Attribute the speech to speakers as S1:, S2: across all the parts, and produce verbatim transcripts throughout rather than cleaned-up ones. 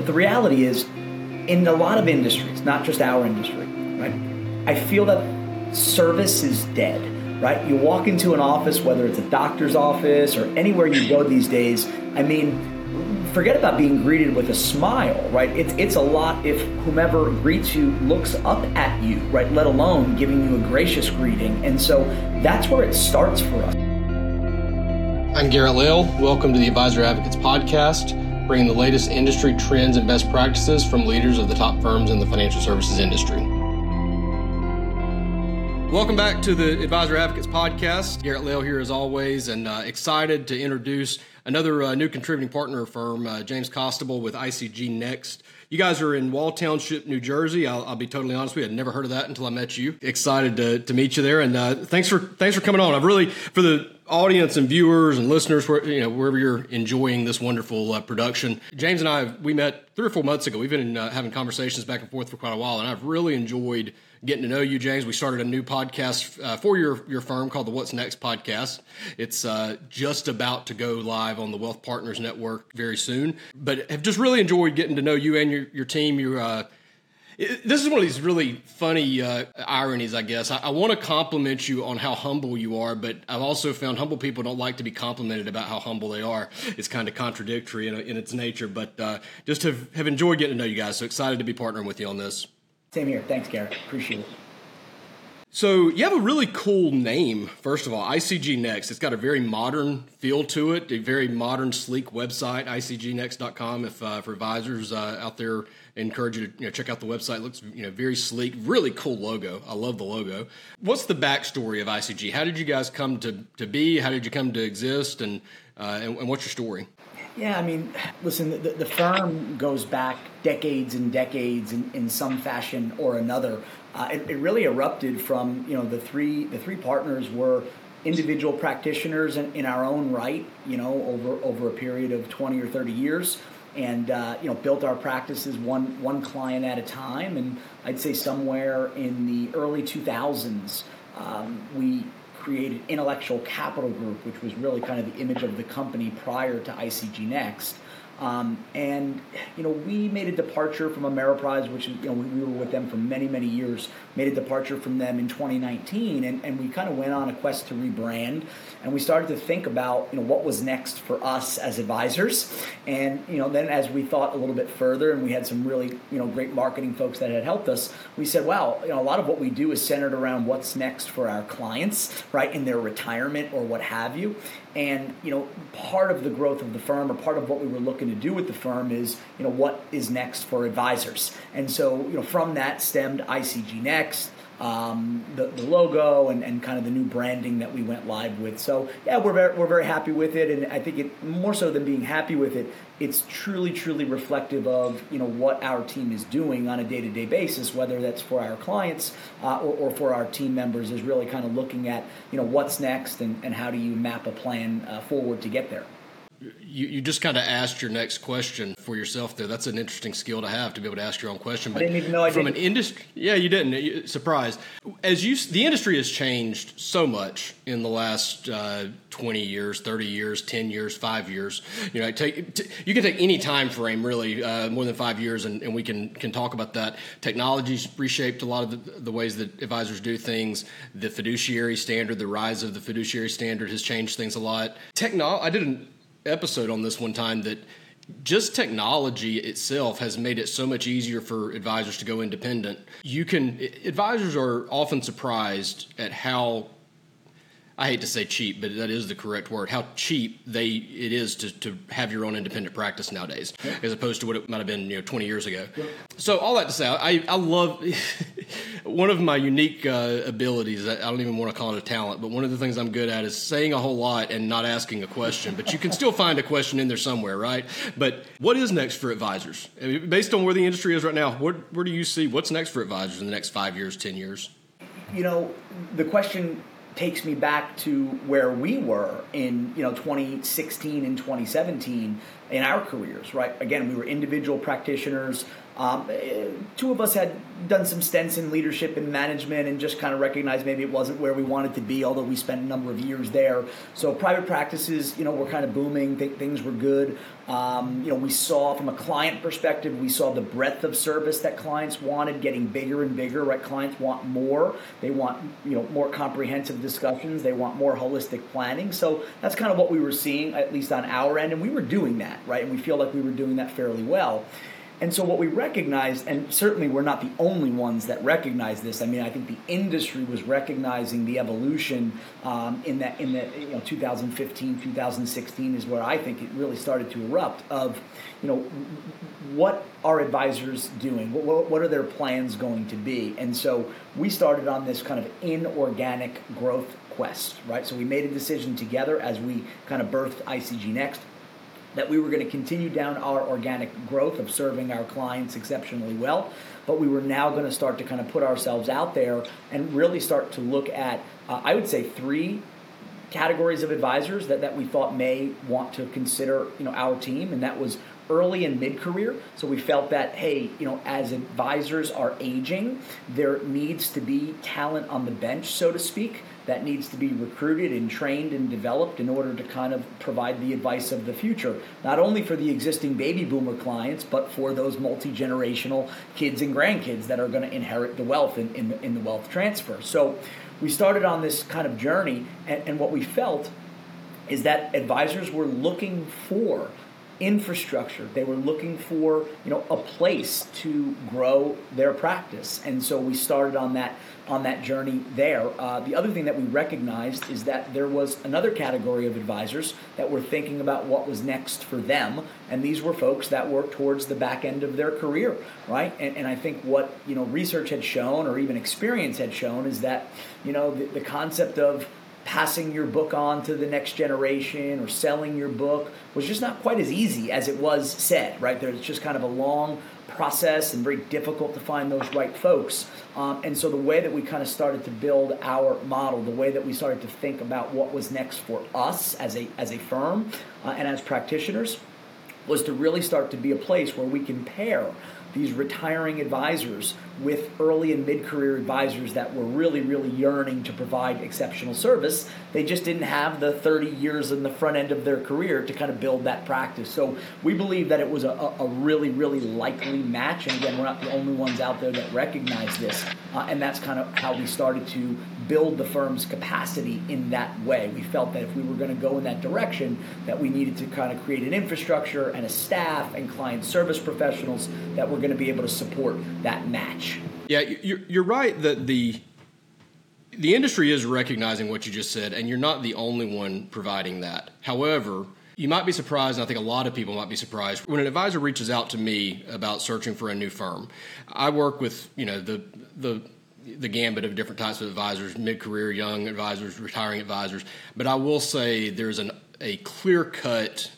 S1: the reality is, in a lot of industries, not just our industry, right, I feel that service is dead, right? You walk into an office, whether it's a doctor's office or anywhere you go these days, I mean, forget about being greeted with a smile, right? It's it's a lot if whomever greets you looks up at you, right? Let alone giving you a gracious greeting. And so that's where it starts for us.
S2: I'm Garrett Lail. Welcome to the Advisor Advocates Podcast, bringing the latest industry trends and best practices from leaders of the top firms in the financial services industry. Welcome back to the Advisor Advocates Podcast. Garrett Lail here as always, and uh, excited to introduce another uh, new contributing partner firm, uh, James Costabile with I C G Next. You guys are in Wall Township, New Jersey. I'll, I'll be totally honest with you, I'd never heard of that until I met you. Excited to, to meet you there, and uh, thanks for thanks for coming on. I've really, for the audience and viewers and listeners, where, you know, wherever you're enjoying this wonderful uh, production, James and I, we met three or four months ago. We've been uh, having conversations back and forth for quite a while, and I've really enjoyed getting to know you, James. We started a new podcast uh, for your, your firm called the What's Next podcast. It's uh, just about to go live on the Wealth Partners Network very soon, but have just really enjoyed getting to know you and your, your team. You're, uh, it, this is one of these really funny uh, ironies, I guess. I, I want to compliment you on how humble you are, but I've also found humble people don't like to be complimented about how humble they are. It's kind of contradictory in, in its nature, but uh, just have, have enjoyed getting to know you guys. So excited to be partnering with you on this.
S1: Same here. Thanks, Garrett. Appreciate it.
S2: So you have a really cool name, first of all, I C G Next. It's got a very modern feel to it, a very modern, sleek website, I C G next dot com. If uh, for advisors uh, out there, I encourage you to you know, check out the website. It looks you know very sleek, really cool logo. I love the logo. What's the backstory of I C G? How did you guys come to, to be? How did you come to exist? And, uh, and, and what's your story?
S1: Yeah, I mean, listen, the, the firm goes back decades and decades in, in some fashion or another. Uh, it, it really erupted from, you know, the three the three partners were individual practitioners in, in our own right, you know, over over a period of twenty or thirty years, and, uh, you know, built our practices one one client at a time. And I'd say somewhere in the early two thousands, um, we created Intellectual Capital Group, which was really kind of the image of the company prior to I C G Next. Um, and, you know, we made a departure from Ameriprise, which, you know, we, we were with them for many, many years, made a departure from them in twenty nineteen, and, and we kind of went on a quest to rebrand, and we started to think about, you know, what was next for us as advisors. And, you know, then as we thought a little bit further, and we had some really, you know, great marketing folks that had helped us, we said, wow, you know, a lot of what we do is centered around what's next for our clients, right, in their retirement or what have you. And, you know, part of the growth of the firm, or part of what we were looking to do with the firm is, you know, what is next for advisors. And so, you know, from that stemmed I C G Next, um, the, the logo, and, and kind of the new branding that we went live with. So, yeah, we're very, we're very happy with it. And I think it, more so than being happy with it, it's truly, truly reflective of, you know, what our team is doing on a day-to-day basis, whether that's for our clients uh, or, or for our team members, is really kind of looking at, you know, what's next and, and how do you map a plan uh, forward to get there.
S2: You, you just kind of asked your next question for yourself there. That's an interesting skill to have, to be able to ask your own question. But
S1: I didn't even know I
S2: from
S1: didn't.
S2: an industry, yeah, you didn't. You, surprised. As you, the industry has changed so much in the last uh, twenty years, thirty years, ten years, five years. You know, take t- you can take any time frame really, uh, more than five years, and, and we can can talk about that. Technology's reshaped a lot of the, the ways that advisors do things. The fiduciary standard, the rise of the fiduciary standard has changed things a lot. Techno, I did an episode on this one time that just technology itself has made it so much easier for advisors to go independent. You can advisors are often surprised at how, I hate to say cheap, but that is the correct word, how cheap they it is to, to have your own independent practice nowadays, yeah, as opposed to what it might have been, you know, twenty years ago. Yeah. So all that to say, I, I love, one of my unique uh, abilities, I don't even want to call it a talent, but one of the things I'm good at is saying a whole lot and not asking a question. But you can still find a question in there somewhere, right? But what is next for advisors? I mean, based on where the industry is right now, where, where do you see what's next for advisors in the next five years, ten years?
S1: You know, the question takes me back to where we were in, you know, twenty sixteen and twenty seventeen in our careers, right? Again, we were individual practitioners. Um, two of us had done some stints in leadership and management and just kind of recognized maybe it wasn't where we wanted to be, although we spent a number of years there. So private practices, you know, were kind of booming. Th- things were good. Um, you know, we saw from a client perspective, we saw the breadth of service that clients wanted getting bigger and bigger, right? Clients want more. They want, you know, more comprehensive discussions. They want more holistic planning. So that's kind of what we were seeing, at least on our end, and we were doing that, right? And we feel like we were doing that fairly well. And so what we recognized, and certainly we're not the only ones that recognize this. I mean, I think the industry was recognizing the evolution um, in that in the you know two thousand fifteen, two thousand sixteen is where I think it really started to erupt. Of you know what are advisors doing? What what are their plans going to be? And so we started on this kind of inorganic growth quest, right? So we made a decision together as we kind of birthed I C G Next, that we were going to continue down our organic growth of serving our clients exceptionally well, but we were now going to start to kind of put ourselves out there and really start to look at, uh, I would say, three categories of advisors that, that we thought may want to consider, you know, our team, and that was early and mid-career. So we felt that, hey, you know, as advisors are aging, there needs to be talent on the bench, so to speak, that needs to be recruited and trained and developed in order to kind of provide the advice of the future, not only for the existing baby boomer clients, but for those multi-generational kids and grandkids that are going to inherit the wealth in, in, the, in the wealth transfer. So we started on this kind of journey, and, and what we felt is that advisors were looking for infrastructure. They were looking for, you know, a place to grow their practice, and so we started on that on that journey there. Uh, the other thing that we recognized is that there was another category of advisors that were thinking about what was next for them, and these were folks that were towards the back end of their career, right? And, and I think what, you know, research had shown, or even experience had shown, is that, you know, the, the concept of passing your book on to the next generation or selling your book was just not quite as easy as it was said, right? There's just kind of a long process and very difficult to find those right folks. Um, and so the way that we kind of started to build our model, the way that we started to think about what was next for us as a as a firm uh, and as practitioners, was to really start to be a place where we can pair these retiring advisors with early and mid-career advisors that were really, really yearning to provide exceptional service. They just didn't have the thirty years in the front end of their career to kind of build that practice. So we believe that it was a, a really, really likely match. And again, we're not the only ones out there that recognize this. Uh, and that's kind of how we started to build the firm's capacity in that way. We felt that if we were going to go in that direction, that we needed to kind of create an infrastructure and a staff and client service professionals that were going to be able to support that match.
S2: Yeah, you're, you're right that the the industry is recognizing what you just said, and you're not the only one providing that. However, you might be surprised, and I think a lot of people might be surprised, when an advisor reaches out to me about searching for a new firm. I work with, you know, the the the gambit of different types of advisors, mid-career, young advisors, retiring advisors. But I will say there's an a clear-cut,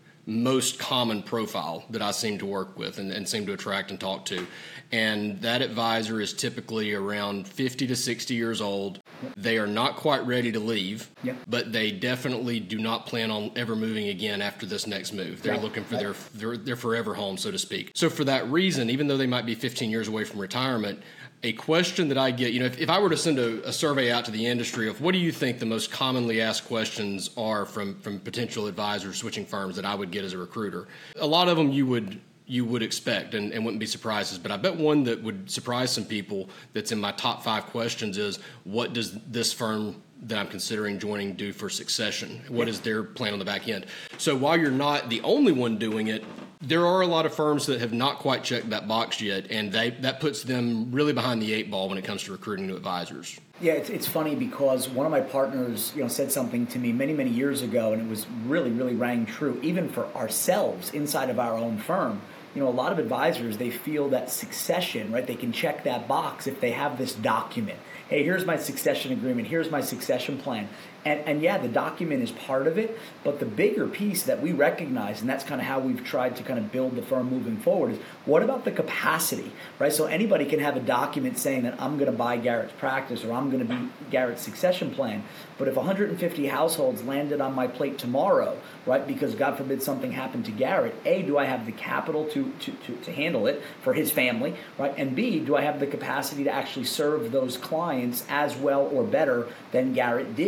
S2: most common profile that I seem to work with and, and seem to attract and talk to. And that advisor is typically around fifty to sixty years old. They are not quite ready to leave, yep. but they definitely do not plan on ever moving again after this next move. They're right. looking for right. their, their their forever home, so to speak. So for that reason, even though they might be fifteen years away from retirement, a question that I get, you know, if, if I were to send a, a survey out to the industry of what do you think the most commonly asked questions are from, from potential advisors switching firms that I would get as a recruiter, a lot of them you would you would expect and, and wouldn't be surprises. But I bet one that would surprise some people that's in my top five questions is, what does this firm that I'm considering joining do for succession? What is their plan on the back end? So while you're not the only one doing it, there are a lot of firms that have not quite checked that box yet, and they that puts them really behind the eight ball when it comes to recruiting new advisors.
S1: Yeah, it's, it's funny because one of my partners, you know, said something to me many, many years ago, and it was really, really rang true, even for ourselves inside of our own firm. You know, a lot of advisors, they feel that succession, right? They can check that box if they have this document. Hey, here's my succession agreement. Here's my succession plan. And, and yeah, the document is part of it, but the bigger piece that we recognize, and that's kind of how we've tried to kind of build the firm moving forward, is what about the capacity, right? So anybody can have a document saying that I'm going to buy Garrett's practice or I'm going to be Garrett's succession plan. But if one hundred fifty households landed on my plate tomorrow, right, because God forbid something happened to Garrett, A, do I have the capital to, to, to, to handle it for his family, right? And B, do I have the capacity to actually serve those clients as well or better than Garrett did? And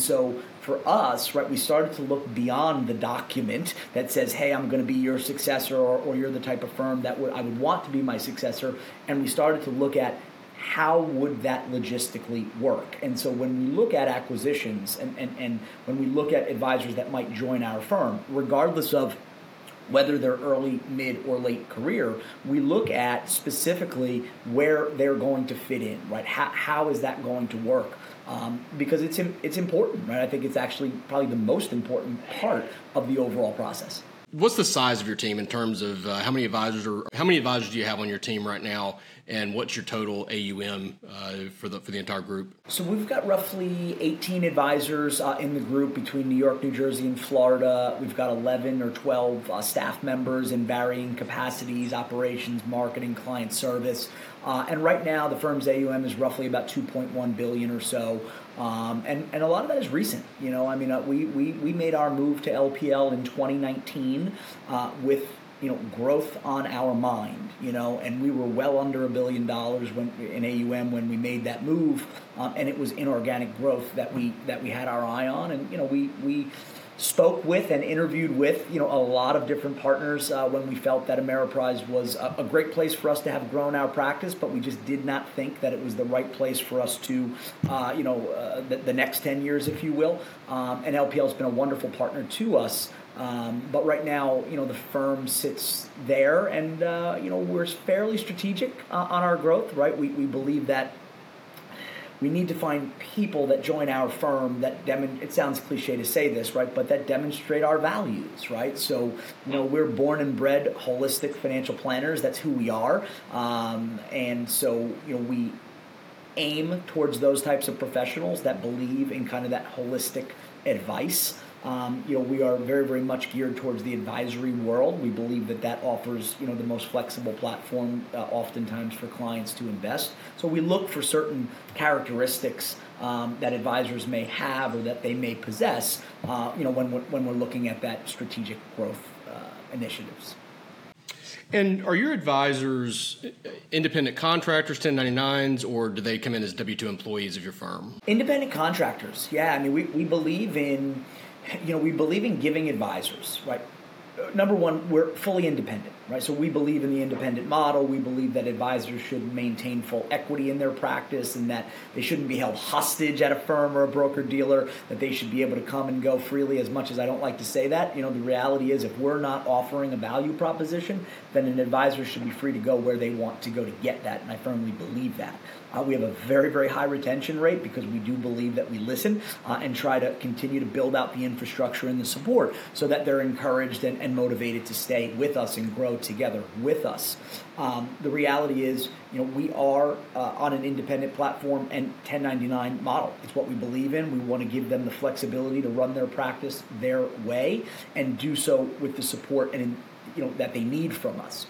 S1: so for us, right, we started to look beyond the document that says, hey, I'm going to be your successor, or, or you're the type of firm that would, I would want to be my successor. And we started to look at how would that logistically work. And so when we look at acquisitions and, and, and when we look at advisors that might join our firm, regardless of whether they're early, mid, or late career, we look at specifically where they're going to fit in, right? How, how is that going to work? Um, because it's it's important, right? I think it's actually probably the most important part of the overall process.
S2: What's the size of your team in terms of uh, how many advisors or how many advisors do you have on your team right now, and what's your total A U M uh, for the for the entire group?
S1: So we've got roughly eighteen advisors uh, in the group between New York, New Jersey, and Florida. We've got eleven or twelve uh, staff members in varying capacities: operations, marketing, client service. Uh, and right now, the firm's A U M is roughly about two point one billion dollars or so. Um, and, and a lot of that is recent. You know, I mean, uh, we, we, we made our move to L P L in twenty nineteen uh, with, you know, growth on our mind, you know, and we were well under a billion dollars when in A U M when we made that move. Um, and it was inorganic growth that we that we had our eye on. And, you know, we we spoke with and interviewed with, you know, a lot of different partners uh, when we felt that Ameriprise was a, a great place for us to have grown our practice, but we just did not think that it was the right place for us to, uh, you know, uh, the, the next ten years, if you will. Um, and L P L has been a wonderful partner to us. Um, but right now, you know, the firm sits there and, uh, you know, we're fairly strategic uh, on our growth, right? We, we believe that we need to find people that join our firm that dem- it sounds cliche to say this, right? But that demonstrate our values, right? So, you know, we're born and bred holistic financial planners. That's who we are. Um, and so, you know, we aim towards those types of professionals that believe in kind of that holistic advice. Um, you know, we are very, very much geared towards the advisory world. We believe that that offers, you know, the most flexible platform uh, oftentimes for clients to invest. So we look for certain characteristics um, that advisors may have or that they may possess, uh, you know, when we're, when we're looking at that strategic growth uh, initiatives.
S2: And are your advisors independent contractors, ten ninety-nines, or do they come in as W two employees of your firm?
S1: Independent contractors, yeah. I mean, we, we believe in... You know, we believe in giving advisors, right? Number one, we're fully independent, right? So we believe in the independent model. We believe that advisors should maintain full equity in their practice and that they shouldn't be held hostage at a firm or a broker-dealer, that they should be able to come and go freely. As much as I don't like to say that, you know, the reality is if we're not offering a value proposition, then an advisor should be free to go where they want to go to get that, and I firmly believe that. Uh, we have a very, very high retention rate because we do believe that we listen uh, and try to continue to build out the infrastructure and the support so that they're encouraged and, and motivated to stay with us and grow together with us. Um, the reality is, you know, we are uh, on an independent platform and ten ninety-nine model. It's what we believe in. We want to give them the flexibility to run their practice their way and do so with the support and, you know, that they need from us.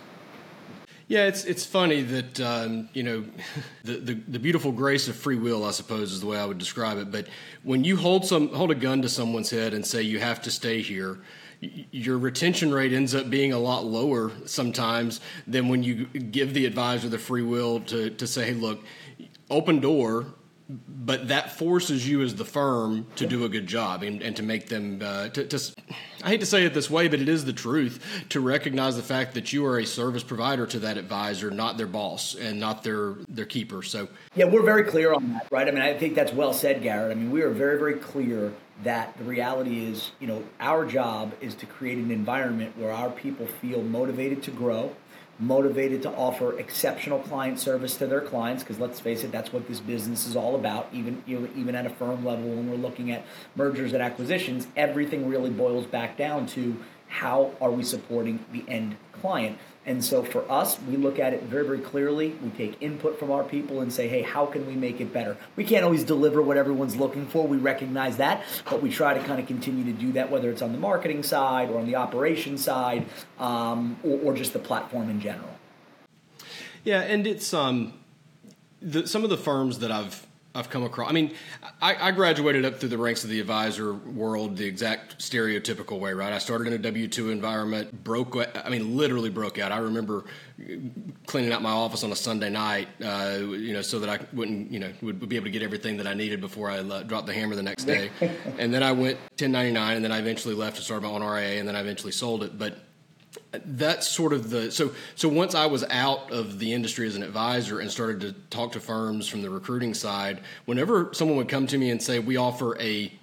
S2: Yeah, it's it's funny that um, you know the, the the beautiful grace of free will, I suppose, is the way I would describe it. But when you hold some hold a gun to someone's head and say you have to stay here, y- your retention rate ends up being a lot lower sometimes than when you give the advisor the free will to to say, hey, look, open door. But that forces you as the firm to do a good job and, and to make them, uh, to, to, I hate to say it this way, but it is the truth, to recognize the fact that you are a service provider to that advisor, not their boss and not their, their keeper. So,
S1: yeah, we're very clear on that, right? I mean, I think that's well said, Garrett. I mean, we are very, very clear that the reality is, you know, our job is to create an environment where our people feel motivated to grow, motivated to offer exceptional client service to their clients, because let's face it, that's what this business is all about. Even you know, even at a firm level, when we're looking at mergers and acquisitions, everything really boils back down to how are we supporting the end client. And so for us, we look at it very, very clearly. We take input from our people and say, hey, how can we make it better? We can't always deliver what everyone's looking for. We recognize that, but we try to kind of continue to do that, whether it's on the marketing side or on the operations side, um, or, or just the platform in general.
S2: Yeah, and it's um, the, some of the firms that I've I've come across. I mean, I, I graduated up through the ranks of the advisor world the exact stereotypical way, right? I started in a W two environment, broke, I mean, literally broke out. I remember cleaning out my office on a Sunday night, uh, you know, so that I wouldn't, you know, would, would be able to get everything that I needed before I uh, dropped the hammer the next day. And then I went ten ninety-nine, and then I eventually left to start my own R I A, and then I eventually sold it. But that's sort of the so so once I was out of the industry as an advisor and started to talk to firms from the recruiting side, whenever someone would come to me and say, we offer a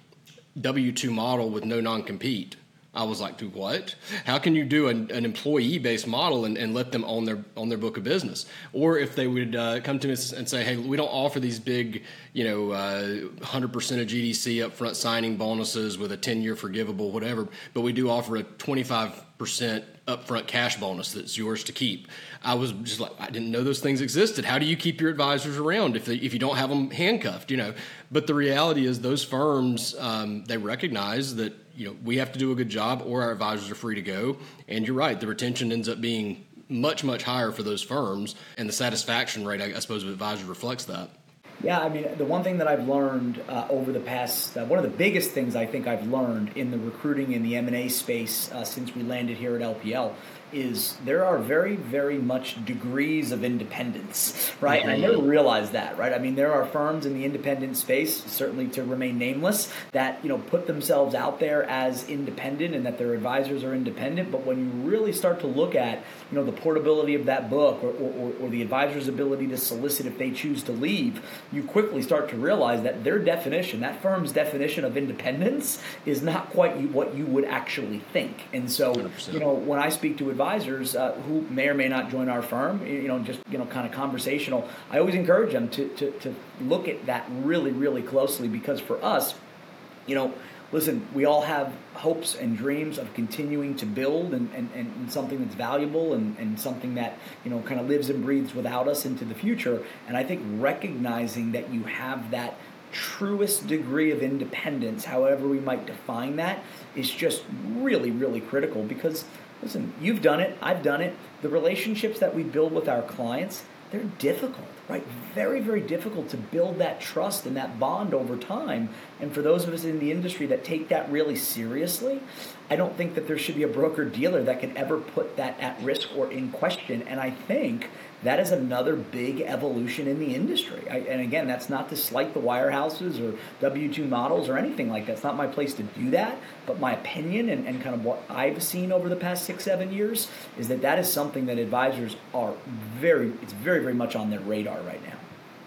S2: W two model with no non-compete, I was like, do what? How can you do an, an employee-based model and, and let them own their own their book of business? Or if they would uh, come to me and say, hey, we don't offer these big, you know, uh, one hundred percent of G D C upfront signing bonuses with a ten-year forgivable, whatever, but we do offer a twenty-five percent upfront cash bonus that's yours to keep. I was just like, I didn't know those things existed. How do you keep your advisors around if they, if you don't have them handcuffed, you know? But the reality is those firms, um, they recognize that, you know, we have to do a good job or our advisors are free to go. And you're right, the retention ends up being much, much higher for those firms. And the satisfaction rate, I, I suppose, of advisors reflects that.
S1: Yeah, I mean, the one thing that I've learned uh, over the past, uh, one of the biggest things I think I've learned in the recruiting and the M and A space uh, since we landed here at L P L is there are very, very much degrees of independence, right? Mm-hmm. And I never realized that, right? I mean, there are firms in the independent space, certainly to remain nameless, that, you know, put themselves out there as independent and that their advisors are independent. But when you really start to look at, you know, the portability of that book or, or, or the advisor's ability to solicit if they choose to leave, you quickly start to realize that their definition, that firm's definition of independence is not quite what you would actually think. And so, one hundred percent. You know, when I speak to advisors uh, who may or may not join our firm, you know, just, you know, kind of conversational, I always encourage them to, to, to look at that really, really closely, because for us, you know, listen, we all have hopes and dreams of continuing to build and, and, and something that's valuable and, and something that, you know, kind of lives and breathes without us into the future. And I think recognizing that you have that truest degree of independence, however we might define that, is just really, really critical, because listen, you've done it, I've done it. The relationships that we build with our clients, they're difficult, right? Very, very difficult to build that trust and that bond over time. And for those of us in the industry that take that really seriously, I don't think that there should be a broker-dealer that can ever put that at risk or in question. And I think that is another big evolution in the industry. I, and again, that's not to slight the wirehouses or W two models or anything like that. It's not my place to do that. But my opinion and, and kind of what I've seen over the past six, seven years is that that is something that advisors are very, it's very, very much on their radar right now.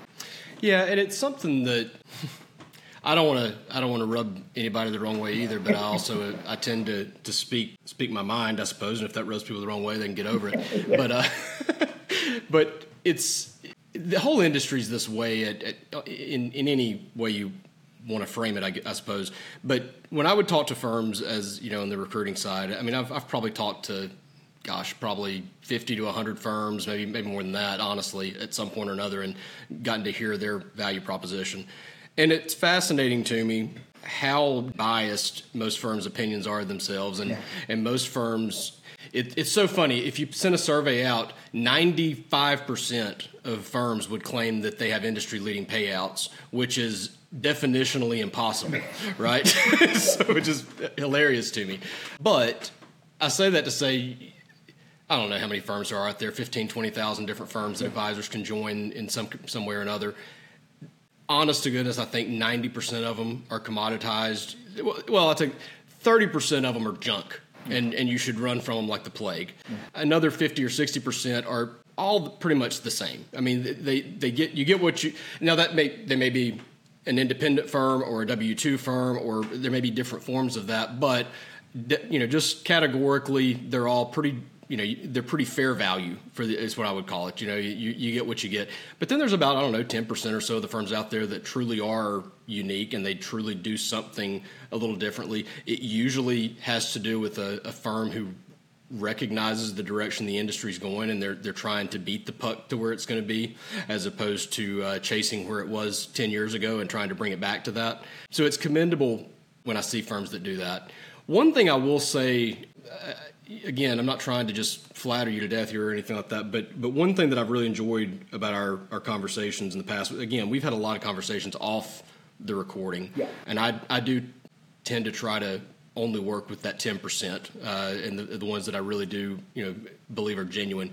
S2: Yeah, and it's something that I don't want to I don't want to rub anybody the wrong way either, but I also I tend to, to speak speak my mind, I suppose, and if that rubs people the wrong way, they can get over it. But uh, but it's the whole industry's this way at, at, in in any way you want to frame it, I, I suppose. But when I would talk to firms, as you know, on the recruiting side, I mean, I've I've probably talked to, gosh, probably fifty to one hundred firms, maybe maybe more than that, honestly, at some point or another, and gotten to hear their value proposition. And it's fascinating to me how biased most firms' opinions are themselves, and, yeah. and most firms, it, it's so funny, if you send a survey out, ninety-five percent of firms would claim that they have industry-leading payouts, which is definitionally impossible, right? So it's just hilarious to me. But I say that to say, I don't know how many firms there are out there, fifteen, twenty thousand different firms that advisors can join in some some way or another. Honest to goodness, I think ninety percent of them are commoditized. Well, I think thirty percent of them are junk, and, and you should run from them like the plague. Another fifty or sixty percent are all pretty much the same. I mean, they, they get you get what you – now that may they may be an independent firm or a W two firm, or there may be different forms of that, but, you know, just categorically, they're all pretty – you know, they're pretty fair value for the, is what I would call it. You know, you, you get what you get. But then there's about, I don't know, ten percent or so of the firms out there that truly are unique and they truly do something a little differently. It usually has to do with a, a firm who recognizes the direction the industry is going, and they're they're trying to beat the puck to where it's going to be, as opposed to uh, chasing where it was ten years ago and trying to bring it back to that. So it's commendable when I see firms that do that. One thing I will say, uh, again, I'm not trying to just flatter you to death here or anything like that, but but one thing that I've really enjoyed about our, our conversations in the past, again, we've had a lot of conversations off the recording,
S1: yeah.
S2: and I I do tend to try to only work with that ten percent uh, and the, the ones that I really do, you know, believe are genuine.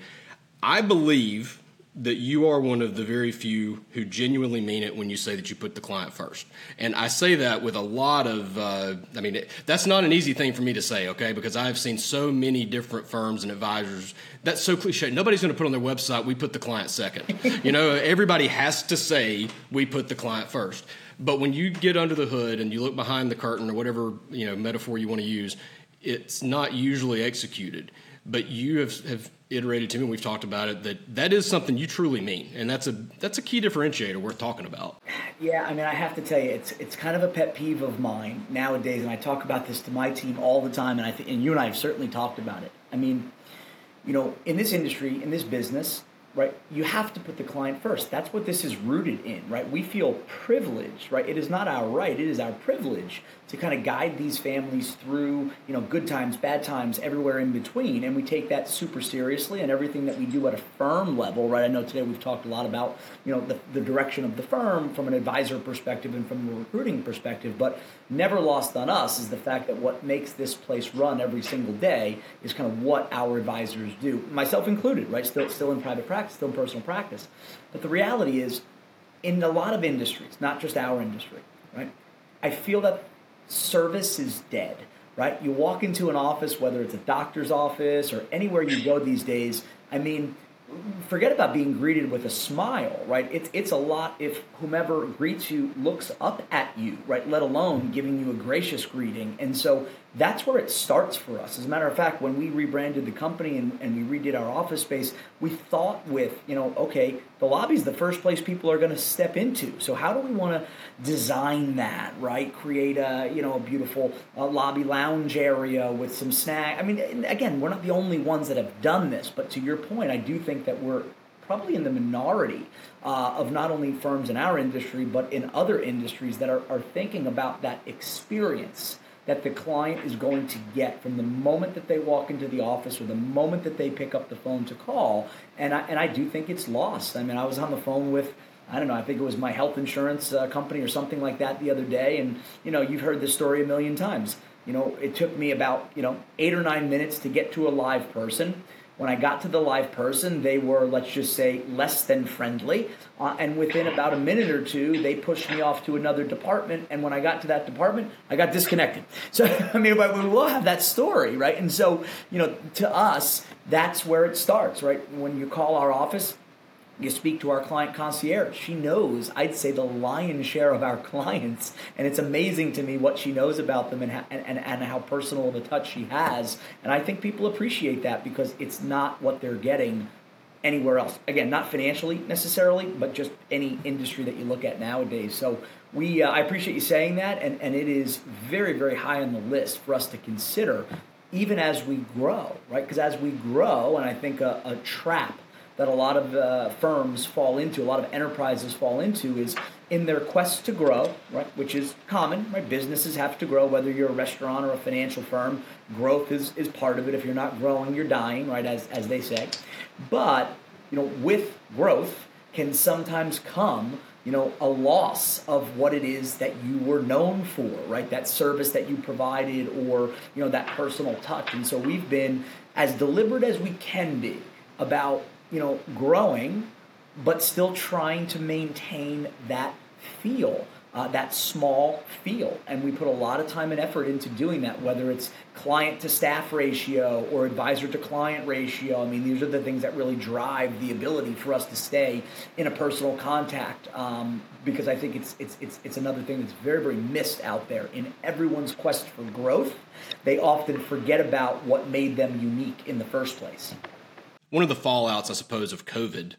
S2: I believe that you are one of the very few who genuinely mean it when you say that you put the client first. And I say that with a lot of, uh, I mean, it, that's not an easy thing for me to say, okay, because I've seen so many different firms and advisors. That's so cliche. Nobody's going to put on their website, we put the client second. You know, everybody has to say we put the client first. But when you get under the hood and you look behind the curtain or whatever, you know, metaphor you want to use, it's not usually executed. But you have, have iterated to me, and we've talked about it, that that is something you truly mean, and that's a that's a key differentiator worth talking about.
S1: Yeah, I mean, I have to tell you, it's it's kind of a pet peeve of mine nowadays, and I talk about this to my team all the time, and I th- and you and I have certainly talked about it. I mean, you know, in this industry, in this business, right, you have to put the client first. That's what this is rooted in, right? We feel privileged, right? It is not our right, it is our privilege to kind of guide these families through, you know, good times, bad times, everywhere in between. And we take that super seriously, and everything that we do at a firm level, right? I know today we've talked a lot about, you know, the, the direction of the firm from an advisor perspective and from a recruiting perspective, but never lost on us is the fact that what makes this place run every single day is kind of what our advisors do, myself included, right? Still, still in private practice, still in personal practice. But the reality is, in a lot of industries, not just our industry, right? I feel that service is dead, right? You walk into an office, whether it's a doctor's office or anywhere you go these days, I mean, forget about being greeted with a smile, right? It's it's a lot if whomever greets you looks up at you, right? Let alone giving you a gracious greeting. And so that's where it starts for us. As a matter of fact, when we rebranded the company and, and we redid our office space, we thought with, you know, okay, the lobby is the first place people are going to step into. So how do we want to design that, right? Create a, you know, a beautiful uh, lobby lounge area with some snack. I mean, again, we're not the only ones that have done this, but to your point, I do think that we're probably in the minority uh, of not only firms in our industry, but in other industries that are, are thinking about that experience that the client is going to get from the moment that they walk into the office or the moment that they pick up the phone to call. And I, and I do think it's lost. I mean, I was on the phone with, I don't know, I think it was my health insurance uh, company or something like that the other day. And, you know, you've heard this story a million times. You know, it took me about, you know, eight or nine minutes to get to a live person. When I got to the live person, they were, let's just say, less than friendly. Uh, and within about a minute or two, they pushed me off to another department. And when I got to that department, I got disconnected. So, I mean, we all have that story, right? And so, you know, to us, that's where it starts, right? When you call our office, you speak to our client concierge. She knows, I'd say, the lion's share of our clients, and it's amazing to me what she knows about them and, ha- and, and how personal of a touch she has. And I think people appreciate that because it's not what they're getting anywhere else. Again, not financially necessarily, but just any industry that you look at nowadays. So we, uh, I appreciate you saying that, and, and it is very, very high on the list for us to consider, even as we grow, right? Because as we grow, and I think a, a trap that a lot of uh, firms fall into, a lot of enterprises fall into, is in their quest to grow, right? Which is common, right? Businesses have to grow, whether you're a restaurant or a financial firm. Growth is, is part of it. If you're not growing, you're dying, right? As as they say. But, you know, with growth can sometimes come, you know, a loss of what it is that you were known for, right? That service that you provided, or, you know, that personal touch. And so we've been as deliberate as we can be about, you know, growing, but still trying to maintain that feel, uh, that small feel. And we put a lot of time and effort into doing that, whether it's client to staff ratio or advisor to client ratio. I mean, these are the things that really drive the ability for us to stay in a personal contact, um, because I think it's, it's, it's, it's another thing that's very, very missed out there. In everyone's quest for growth, they often forget about what made them unique in the first place.
S2: One of the fallouts, I suppose, of COVID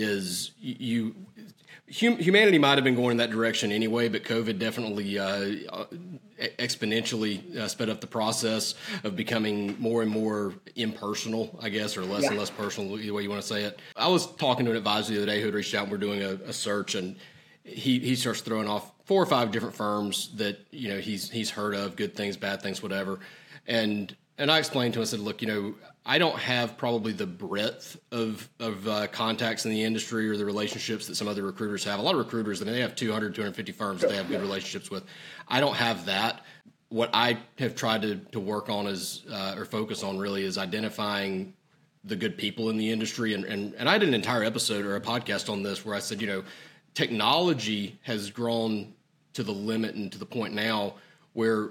S2: is you, hum, humanity might have been going in that direction anyway, but COVID definitely uh, exponentially uh, sped up the process of becoming more and more impersonal, I guess, or less yeah. and less personal, the way you want to say it. I was talking to an advisor the other day who had reached out, and we're doing a, a search, and he, he starts throwing off four or five different firms that, you know, he's he's heard of, good things, bad things, whatever. And and I explained to him, I said, look, you know, I don't have probably the breadth of, of uh, contacts in the industry or the relationships that some other recruiters have. A lot of recruiters, I mean, they have two hundred, two hundred fifty firms that they have good relationships with. I don't have that. What I have tried to, to work on is, uh, or focus on really, is identifying the good people in the industry. And, and, and I did an entire episode or a podcast on this where I said, you know, technology has grown to the limit and to the point now where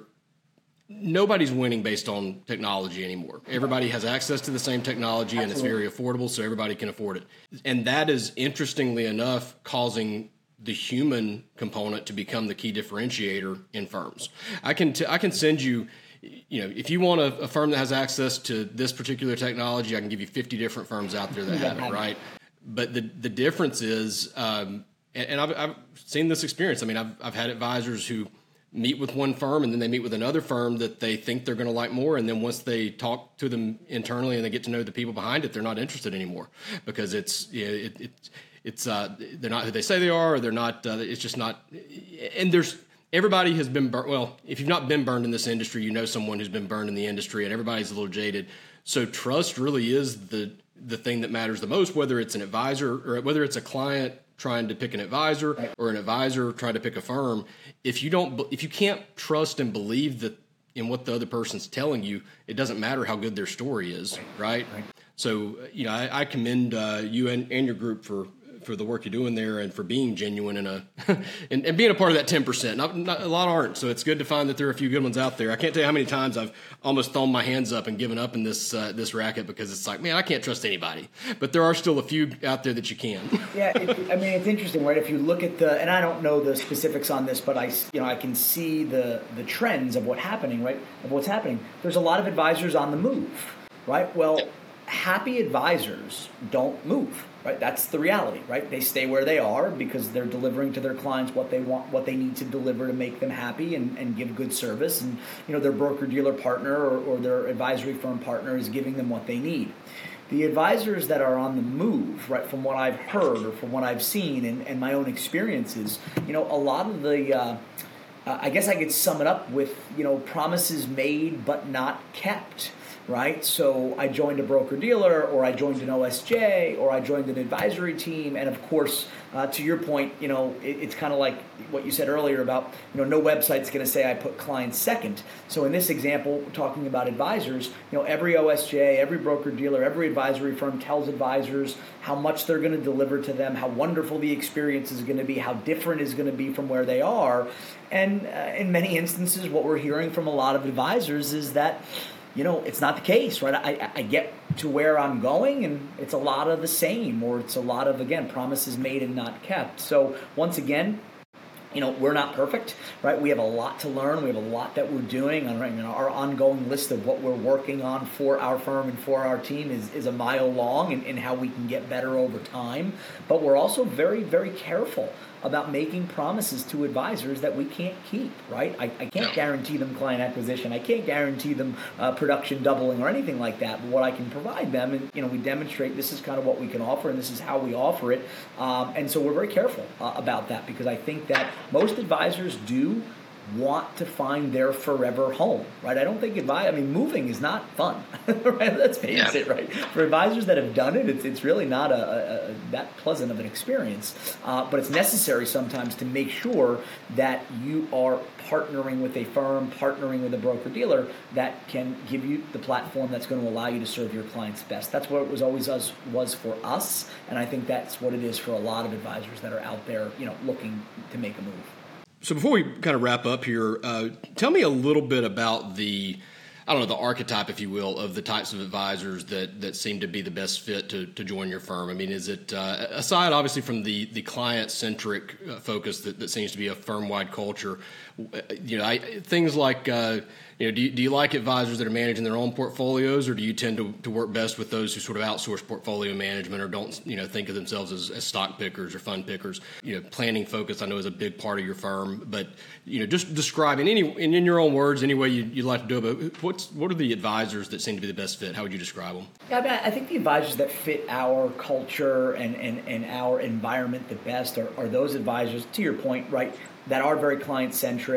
S2: nobody's winning based on technology anymore. Everybody has access to the same technology, and Absolutely. It's very affordable, so everybody can afford it. And that is, interestingly enough, causing the human component to become the key differentiator in firms. I can t- I can send you, you know, if you want a, a firm that has access to this particular technology, I can give you fifty different firms out there that have it, right? But the the difference is, um, and, and I've, I've seen this experience. I mean, I've I've had advisors who meet with one firm and then they meet with another firm that they think they're going to like more, and then once they talk to them internally and they get to know the people behind it, they're not interested anymore because it's you know, it, it it's uh, they're not who they say they are, or they're not. Uh, it's just not. And there's everybody has been burnt. Well, if you've not been burned in this industry, you know someone who's been burned in the industry, and everybody's a little jaded. So trust really is the the thing that matters the most, whether it's an advisor or whether it's a client trying to pick an advisor right. or an advisor trying to pick a firm. If you don't, if you can't trust and believe that in what the other person's telling you, it doesn't matter how good their story is, right? right? So, you know, I, I commend uh, you and, and your group for for the work you're doing there and for being genuine and a and, and being a part of that ten percent. Not, not, a lot aren't, so it's good to find that there are a few good ones out there. I can't tell you how many times I've almost thrown my hands up and given up in this uh, this racket because it's like, man, I can't trust anybody. But there are still a few out there that you can.
S1: Yeah, it, I mean, it's interesting, right? If you look at the, and I don't know the specifics on this, but I, you know, I can see the the trends of what's happening, right? Of what's happening. There's a lot of advisors on the move, right? Well, happy advisors don't move. Right, that's the reality, right? They stay where they are because they're delivering to their clients what they want, what they need to deliver to make them happy and, and give good service. And, you know, their broker-dealer partner or, or their advisory firm partner is giving them what they need. The advisors that are on the move, right, from what I've heard or from what I've seen and, and my own experiences, you know, a lot of the, uh, uh, I guess I could sum it up with, you know, promises made but not kept. Right, so I joined a broker-dealer, or I joined an O S J, or I joined an advisory team, and of course, uh, to your point, you know, it, it's kind of like what you said earlier about, you know, no website's going to say I put clients second. So in this example, talking about advisors, you know, every O S J, every broker-dealer, every advisory firm tells advisors how much they're going to deliver to them, how wonderful the experience is going to be, how different it's going to be from where they are, and uh, in many instances, what we're hearing from a lot of advisors is that, you know, it's not the case, right? I, I get to where I'm going, and it's a lot of the same, or it's a lot of, again, promises made and not kept. So once again, you know, we're not perfect, right? We have a lot to learn. We have a lot that we're doing. On, you know, our ongoing list of what we're working on for our firm and for our team is, is a mile long, and, and how we can get better over time. But we're also very, very careful about making promises to advisors that we can't keep, right? I, I can't guarantee them client acquisition. I can't guarantee them uh, production doubling or anything like that. But what I can provide them, and you know, we demonstrate this is kind of what we can offer, and this is how we offer it. Um, and so we're very careful uh, about that, because I think that most advisors do want to find their forever home, right? I don't think advice, I mean, moving is not fun, right? Let's face yeah. it, right? For advisors that have done it, it's, it's really not a, a, a that pleasant of an experience, uh, but it's necessary sometimes to make sure that you are partnering with a firm, partnering with a broker-dealer that can give you the platform that's going to allow you to serve your clients best. That's what it was always us, was for us, and I think that's what it is for a lot of advisors that are out there, you know, looking to make a move.
S2: So before we kind of wrap up here, uh, tell me a little bit about the, I don't know, the archetype, if you will, of the types of advisors that, that seem to be the best fit to, to join your firm. I mean, is it, uh, aside obviously from the, the client-centric uh, focus that, that seems to be a firm-wide culture, you know, I, things like, uh, you know, do you, do you like advisors that are managing their own portfolios, or do you tend to, to work best with those who sort of outsource portfolio management or don't, you know, think of themselves as, as stock pickers or fund pickers? You know, planning focus I know is a big part of your firm, but, you know, just describe in any, in, in your own words, any way you, you'd like to do it, but what's, what are the advisors that seem to be the best fit? How would you describe them?
S1: Yeah, I mean, I think the advisors that fit our culture and, and, and our environment the best are, are those advisors, to your point, right, that are very client-centric,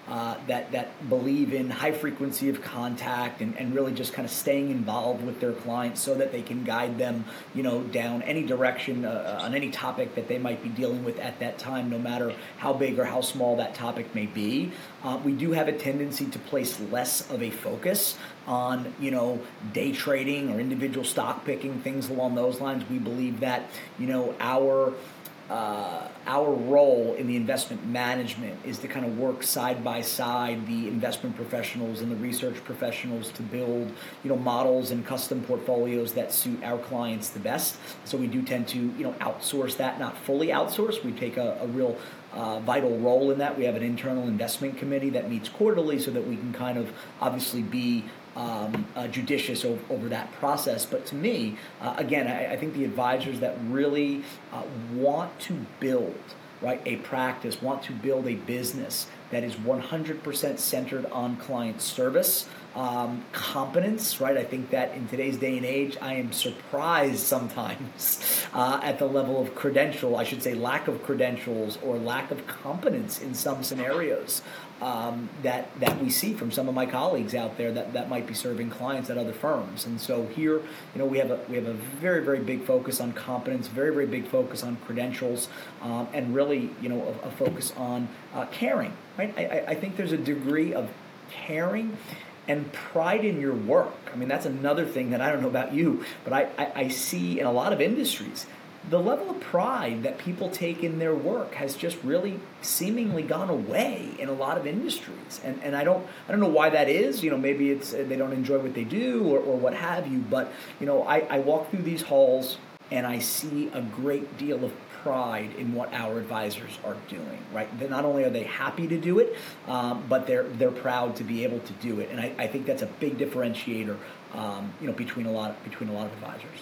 S1: uh, that that believe in high frequency of contact and, and really just kind of staying involved with their clients so that they can guide them, you know, down any direction uh, on any topic that they might be dealing with at that time, no matter how big or how small that topic may be. Uh, we do have a tendency to place less of a focus on, you know, day trading or individual stock picking, things along those lines. We believe that, you know, our uh, our role in the investment management is to kind of work side by side the investment professionals and the research professionals to build, you know, models and custom portfolios that suit our clients the best. So we do tend to, you know, outsource that, not fully outsource. We take a, a real Uh, vital role in that. We have an internal investment committee that meets quarterly so that we can kind of obviously be um, uh, judicious over, over that process. But to me, uh, again, I, I think the advisors that really uh, want to build, right, a practice, want to build a business that is one hundred percent centered on client service, um, competence, right? I think that in today's day and age, I am surprised sometimes uh, at the level of credential, I should say lack of credentials or lack of competence in some scenarios um, that that we see from some of my colleagues out there that, that might be serving clients at other firms. And so here, you know, we have a we have a very, very big focus on competence, very, very big focus on credentials, um, and really, you know, a, a focus on uh, caring, right? I, I think there's a degree of caring and pride in your work. I mean, that's another thing that I don't know about you, but I, I, I see in a lot of industries, the level of pride that people take in their work has just really seemingly gone away in a lot of industries. And and I don't I don't know why that is. You know, maybe it's they don't enjoy what they do or, or what have you. But, you know, I, I walk through these halls and I see a great deal of pride in what our advisors are doing, right? They're not only are they happy to do it, um, but they're they're proud to be able to do it. And I, I think that's a big differentiator, um, you know, between a lot of, between a lot of advisors.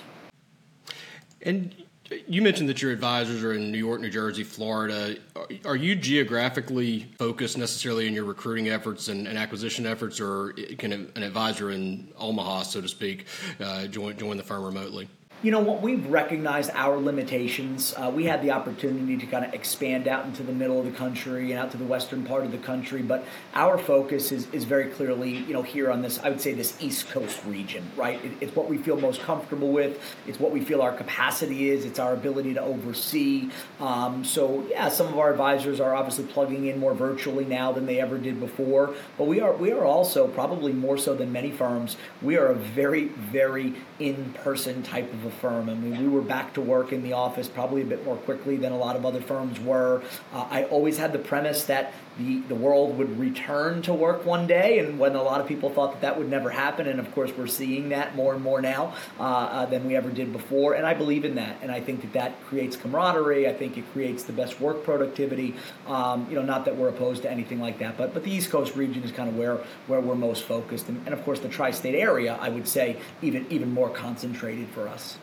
S2: And you mentioned that your advisors are in New York, New Jersey, Florida. Are you geographically focused necessarily in your recruiting efforts and, and acquisition efforts, or can an advisor in Omaha, so to speak, uh, join join the firm remotely?
S1: You know what, we've recognized our limitations. Uh, we had the opportunity to kind of expand out into the middle of the country and out to the western part of the country, but our focus is, is very clearly, you know, here on this, I would say this East Coast region, right? It, it's what we feel most comfortable with. It's what we feel our capacity is. It's our ability to oversee. Um, so yeah, some of our advisors are obviously plugging in more virtually now than they ever did before, but we are we are also, probably more so than many firms, we are a very, very in-person type of a firm. I mean, we were back to work in the office probably a bit more quickly than a lot of other firms were. Uh, I always had the premise that the, the world would return to work one day, and when a lot of people thought that that would never happen, and of course we're seeing that more and more now uh, uh, than we ever did before, and I believe in that, and I think that that creates camaraderie. I think it creates the best work productivity. Um, you know, not that we're opposed to anything like that, but but the East Coast region is kind of where where we're most focused, and, and of course the tri-state area, I would say, even even more concentrated for us.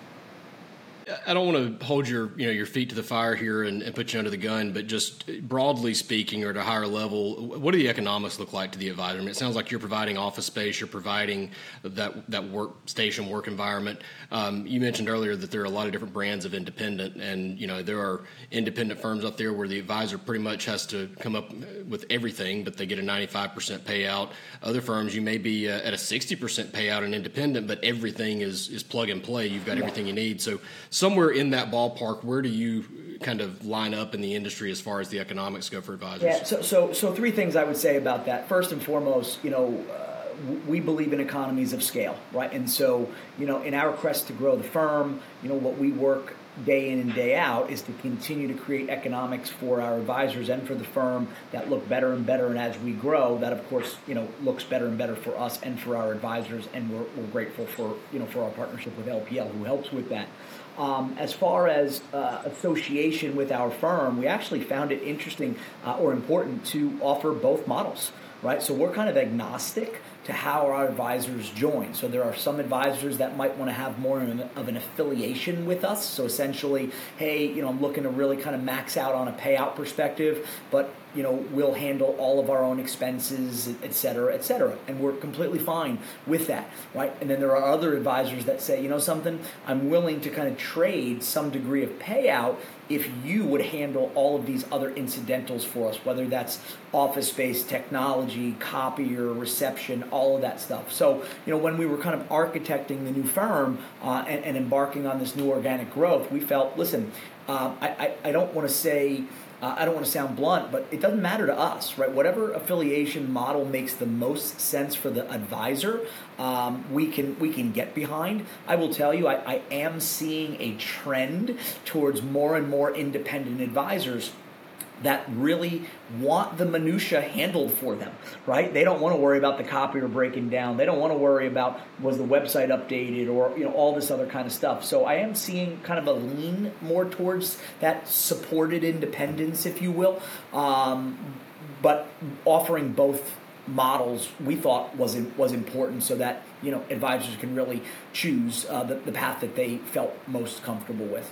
S2: I don't want to hold your, you know, your feet to the fire here and, and put you under the gun, but just broadly speaking, or at a higher level, what do the economics look like to the advisor? I mean, it sounds like you're providing office space, you're providing that that workstation, work environment. Um, you mentioned earlier that there are a lot of different brands of independent, and you know there are independent firms out there where the advisor pretty much has to come up with everything, but they get a ninety-five percent payout. Other firms, you may be uh, at a sixty percent payout in independent, but everything is is plug and play. You've got yeah. everything you need. So somewhere in that ballpark, where do you kind of line up in the industry as far as the economics go for advisors?
S1: Yeah, so so, so three things I would say about that. First and foremost, you know, uh, we believe in economies of scale, right? And so, you know, in our quest to grow the firm, you know, what we work day in and day out is to continue to create economics for our advisors and for the firm that look better and better. And as we grow, that of course, you know, looks better and better for us and for our advisors. And we're, we're grateful for, you know, for our partnership with L P L, who helps with that. Um, as far as uh, association with our firm, we actually found it interesting uh, or important to offer both models, right? So we're kind of agnostic to how our advisors join. So there are some advisors that might want to have more of an, of an affiliation with us. So essentially, hey, you know, I'm looking to really kind of max out on a payout perspective, but you know, we'll handle all of our own expenses, et cetera, et cetera. And we're completely fine with that, right? And then there are other advisors that say, you know something, I'm willing to kind of trade some degree of payout if you would handle all of these other incidentals for us, whether that's office space, technology, copier, reception, all of that stuff. So, you know, when we were kind of architecting the new firm uh, and, and embarking on this new organic growth, we felt, listen, uh, I, I, I don't want to say, Uh, I don't want to sound blunt, but it doesn't matter to us, right? Whatever affiliation model makes the most sense for the advisor, um, we can we can get behind. I will tell you, I, I am seeing a trend towards more and more independent advisors that really want the minutia handled for them, right? They don't want to worry about the copier breaking down. They don't want to worry about was the website updated or you know all this other kind of stuff. So I am seeing kind of a lean more towards that supported independence, if you will, um, but offering both models we thought was in, was important so that you know advisors can really choose uh, the, the path that they felt most comfortable with.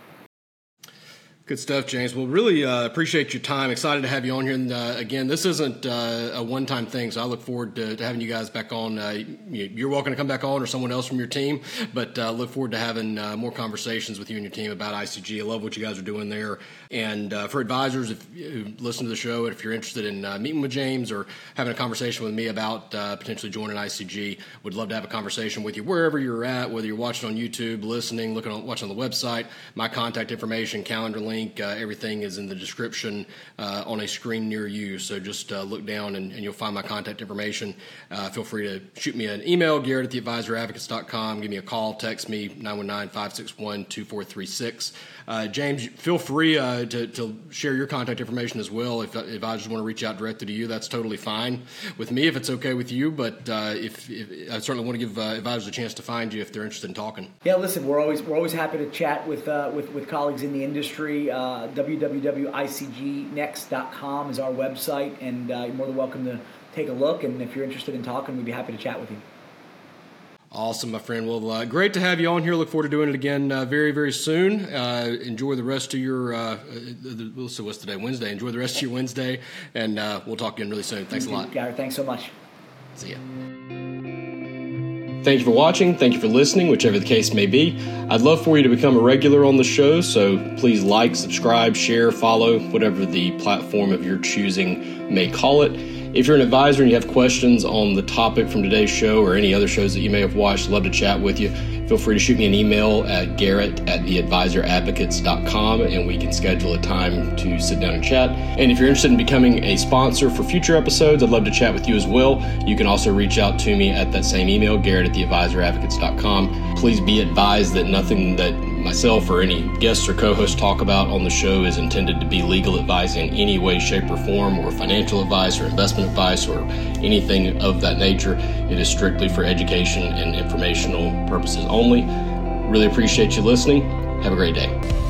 S2: Good stuff, James. Well, really uh, appreciate your time. Excited to have you on here. And uh, again, this isn't uh, a one-time thing, so I look forward to, to having you guys back on. Uh, you're welcome to come back on, or someone else from your team, but uh, look forward to having uh, more conversations with you and your team about I C G. I love what you guys are doing there. And uh, for advisors if who listen to the show, and if you're interested in uh, meeting with James or having a conversation with me about uh, potentially joining I C G, would love to have a conversation with you wherever you're at, whether you're watching on YouTube, listening, looking on, watching on the website. My contact information, calendar link, Uh, everything is in the description uh, on a screen near you. So just uh, look down and, and you'll find my contact information. Uh, feel free to shoot me an email, Garrett at the advisor advocates dot com. Give me a call, text me, nine one nine, five six one, two four three six. Uh, James, feel free uh, to, to share your contact information as well. If advisors want to reach out directly to you, that's totally fine with me if it's okay with you. But uh, if, if I certainly want to give uh, advisors a chance to find you if they're interested in talking.
S1: Yeah, listen, we're always we're always happy to chat with uh, with, with colleagues in the industry. Uh, w w w dot i c g next dot com is our website, and uh, you're more than welcome to take a look. And if you're interested in talking, we'd be happy to chat with you.
S2: Awesome, my friend. Well, uh, great to have you on here. Look forward to doing it again uh, very, very soon. Uh, enjoy the rest of your, uh, uh, so what's today, Wednesday. Enjoy the rest of your Wednesday, and uh, we'll talk again really soon. Thanks a lot.
S1: Garrett, thanks so much.
S2: See ya. Thank you for watching. Thank you for listening, whichever the case may be. I'd love for you to become a regular on the show, so please like, subscribe, share, follow, whatever the platform of your choosing may call it. If you're an advisor and you have questions on the topic from today's show or any other shows that you may have watched, love to chat with you. Feel free to shoot me an email at garrett at the advisor advocates dot com, and we can schedule a time to sit down and chat. And if you're interested in becoming a sponsor for future episodes, I'd love to chat with you as well. You can also reach out to me at that same email, garrett at the advisor advocates dot com. Please be advised that nothing that myself or any guests or co-hosts talk about on the show is intended to be legal advice in any way, shape, or form, or financial advice or investment advice or anything of that nature. It is strictly for education and informational purposes only. Really appreciate you listening. Have a great day.